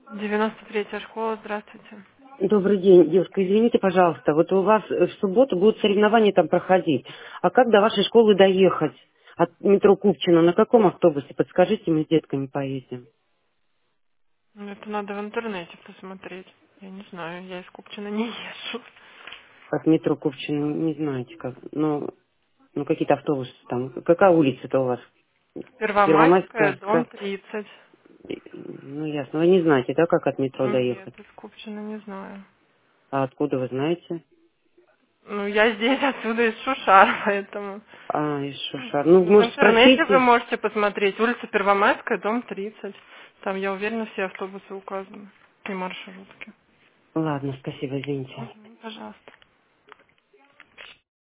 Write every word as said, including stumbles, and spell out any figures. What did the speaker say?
девяносто третья школа, здравствуйте. Добрый день, девушка, извините, пожалуйста, вот у вас э, в субботу будут соревнования там проходить. А как до вашей школы доехать от метро Купчино? На каком автобусе? Подскажите, мы с детками поедем. Ну, это надо в интернете посмотреть. Я не знаю, я из Купчино не езжу. От метро Купчино, не знаете как. Ну, ну какие-то автобусы там. Какая улица-то у вас? Первомайская, Первомайская? дом Ска- тридцать. Ну, ясно. Вы не знаете, да, как от метро Нет, доехать? из Купчино не знаю. А откуда вы знаете? Ну, я здесь отсюда из Шушар, поэтому... А, из Шушар. Ну, Ну, в может, интернете вы спросите. можете посмотреть. Улица Первомайская, дом тридцать. Там, я уверена, все автобусы указаны. И маршрутки. Ладно, спасибо, извините. Мгм, пожалуйста.